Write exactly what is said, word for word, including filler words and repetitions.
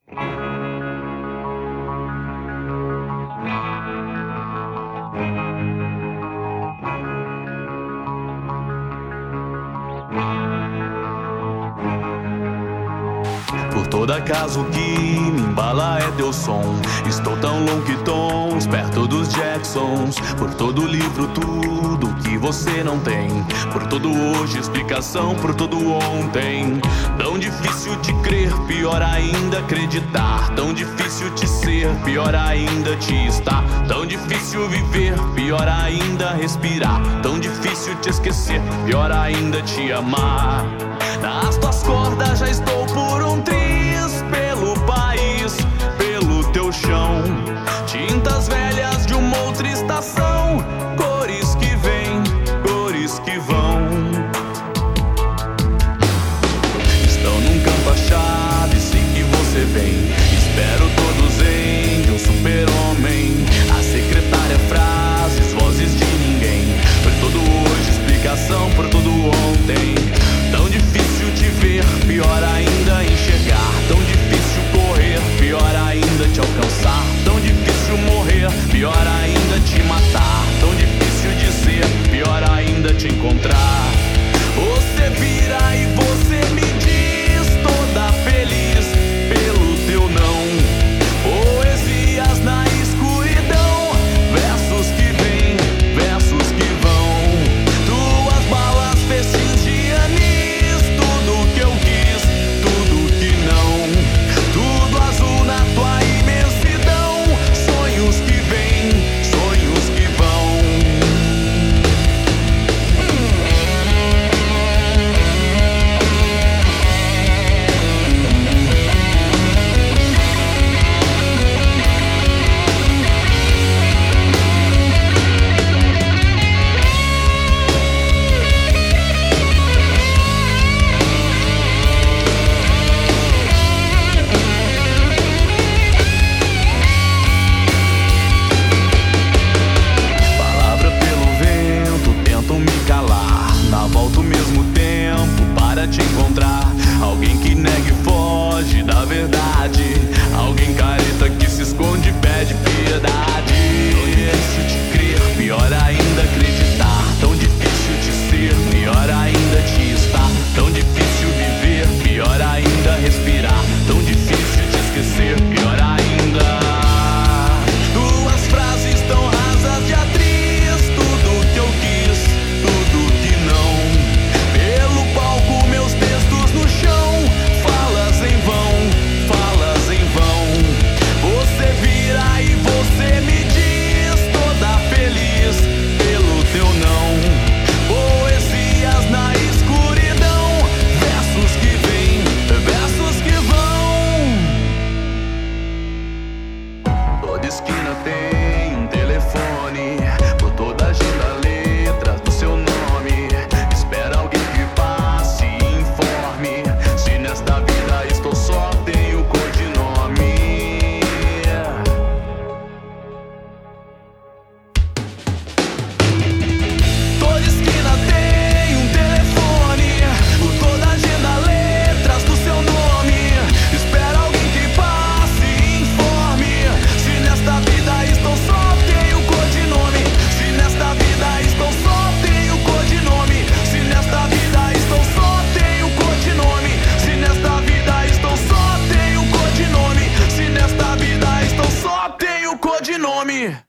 Por todo acaso que me embala é teu som. Estou tão longe tons, perto dos Jacksons. Por todo livro, tudo que você não tem. Por todo hoje, explicação por todo ontem. Tão difícil de crer, pior ainda acreditar. Tão difícil de ser, pior ainda te estar. Tão difícil viver, pior ainda respirar. Tão difícil te esquecer, pior ainda te amar. Nas tuas cordas já estou por um triz, pelo país, pelo teu chão. Tintas velhas de uma outra estação, cores que vêm, cores que vão. Estão num campo achado e sei que você vem. Espero todos em um super-homem. A secretária, frases, vozes de ninguém. Por todo hoje, explicação por todo ontem. Tão difícil de ver, pior ainda enxergar. Tão difícil correr, pior ainda te alcançar. Tão difícil morrer, pior ainda te matar. Tão difícil de ser, pior ainda te encontrar. Você vira e você me diz, toda feliz pelo teu não. Poesias na escuridão, versos que vêm, versos que vão. Tuas balas, festins de anis, tudo que eu quis, tudo que não. Tudo azul na tua imensidão, sonhos que vêm, sonhos que vão. Palavra pelo vento, tentam me calar. Na volta o mesmo tempo para te encontrar. Alguém que nega e foge da verdade. Alguém careta que se esconde e pede piedade. Tão difícil de crer, pior ainda acreditar. Tão difícil de ser, pior ainda te estar. Tão difícil viver, pior ainda respirar. Tão difícil de esquecer, pior ainda. Duas frases tão rasas de atriz, tudo que eu quis, tudo que não. Pelo palco meus textos no chão, falas em vão, falas em vão. Você vira e você me diz, toda feliz pelo teu não. Poesias na escuridão, versos que vêm, versos que vão. Toda esquina tem um telefone, por toda agenda letras do seu nome. Espera alguém que passe e informe. Se nesta vida estou só, tenho codinome. Toda esquina tem um telefone, por toda agenda letras do seu nome. Espera alguém que passe e informe. Se nesta vida estou só, tenho codinome. Se nesta vida estou só, tenho codinome. Se nesta vida estou só, tenho codinome. Se nesta vida estou só, tenho codinome. Se nesta vida estou só, tenho codinome.